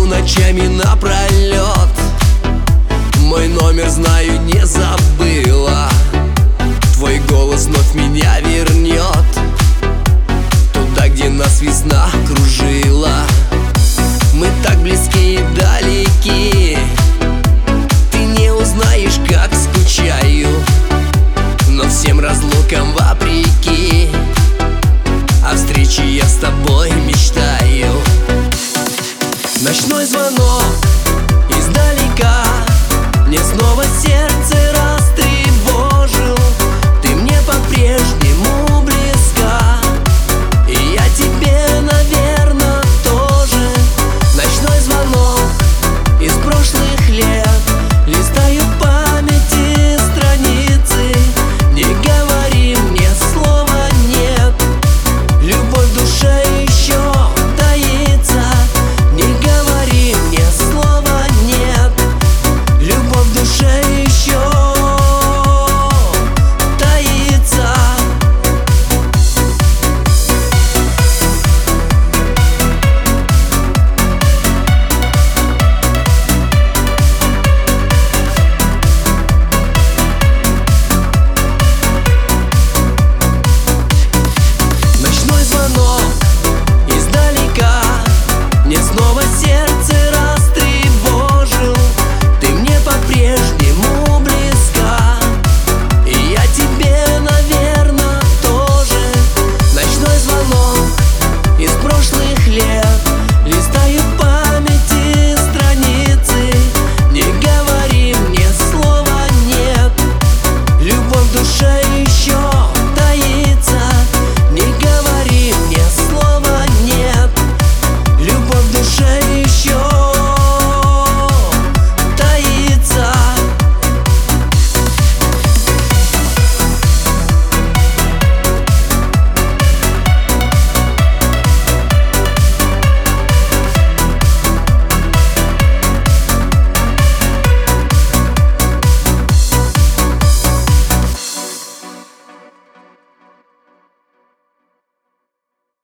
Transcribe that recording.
сплю ночами напролет. Мой номер знаю, не забыла. Твой голос вновь меня вернет туда, где нас весна кружила. Мы так близки и далеки, ты не узнаешь, как скучаю, но всем разлукам вопреки о встрече я с тобой мечтаю. Ночной звонок издалека, мне снова сердце